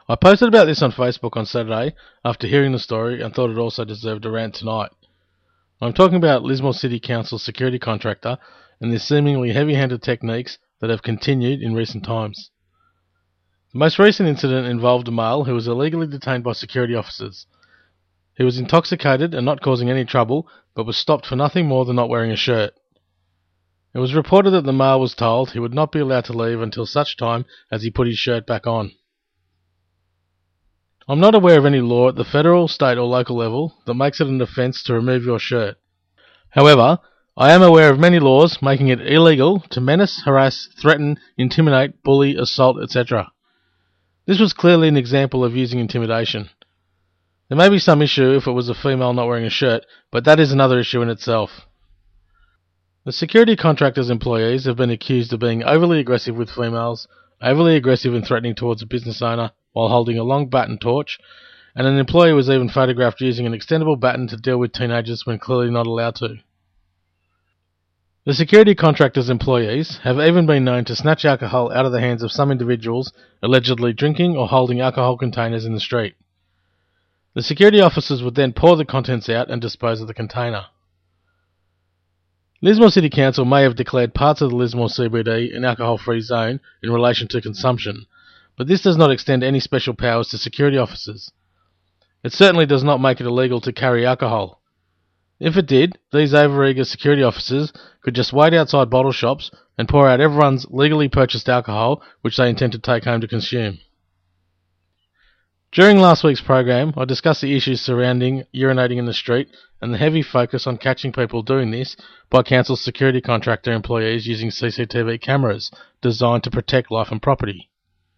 I posted about this on Facebook on Saturday after hearing the story and thought it also deserved a rant tonight. I'm talking about Lismore City Council's security contractor and the seemingly heavy-handed techniques that have continued in recent times. The most recent incident involved a male who was illegally detained by security officers. He was intoxicated and not causing any trouble, but was stopped for nothing more than not wearing a shirt. It was reported that the male was told he would not be allowed to leave until such time as he put his shirt back on. I'm not aware of any law at the federal, state or local level that makes it an offence to remove your shirt. However, I am aware of many laws making it illegal to menace, harass, threaten, intimidate, bully, assault, etc. This was clearly an example of using intimidation. There may be some issue if it was a female not wearing a shirt, but that is another issue in itself. The security contractor's employees have been accused of being overly aggressive with females, overly aggressive and threatening towards a business owner while holding a long baton torch, and an employee was even photographed using an extendable baton to deal with teenagers when clearly not allowed to. The security contractor's employees have even been known to snatch alcohol out of the hands of some individuals allegedly drinking or holding alcohol containers in the street. The security officers would then pour the contents out and dispose of the container. Lismore City Council may have declared parts of the Lismore CBD an alcohol-free zone in relation to consumption, but this does not extend any special powers to security officers. It certainly does not make it illegal to carry alcohol. If it did, these overeager security officers could just wait outside bottle shops and pour out everyone's legally purchased alcohol which they intend to take home to consume. During last week's program, I discussed the issues surrounding urinating in the street and the heavy focus on catching people doing this by Council's security contractor employees using CCTV cameras designed to protect life and property.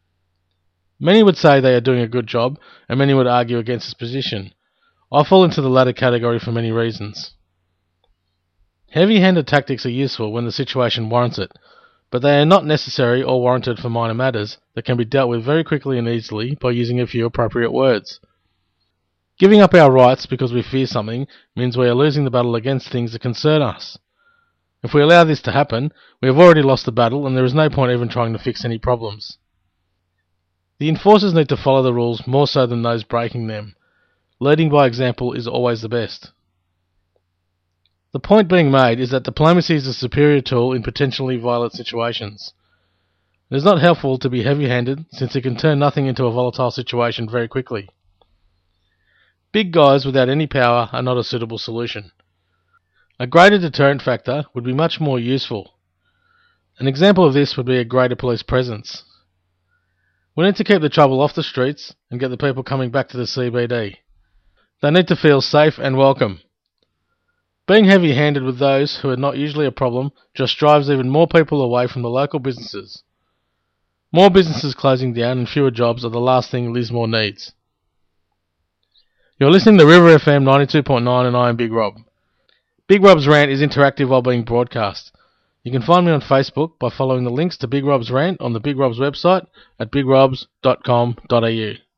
Many would say they are doing a good job, and many would argue against this position. I fall into the latter category for many reasons. Heavy-handed tactics are useful when the situation warrants it, but they are not necessary or warranted for minor matters that can be dealt with very quickly and easily by using a few appropriate words. Giving up our rights because we fear something means we are losing the battle against things that concern us. If we allow this to happen, we have already lost the battle and there is no point even trying to fix any problems. The enforcers need to follow the rules more so than those breaking them. Leading by example is always the best. The point being made is that diplomacy is a superior tool in potentially violent situations. It is not helpful to be heavy-handed since it can turn nothing into a volatile situation very quickly. Big guys without any power are not a suitable solution. A greater deterrent factor would be much more useful. An example of this would be a greater police presence. We need to keep the trouble off the streets and get the people coming back to the CBD. They need to feel safe and welcome. Being heavy-handed with those who are not usually a problem just drives even more people away from the local businesses. More businesses closing down and fewer jobs are the last thing Lismore needs. You're listening to River FM 92.9 and I am Big Rob. Big Rob's rant is interactive while being broadcast. You can find me on Facebook by following the links to Big Rob's rant on the Big Rob's website at bigrobs.com.au.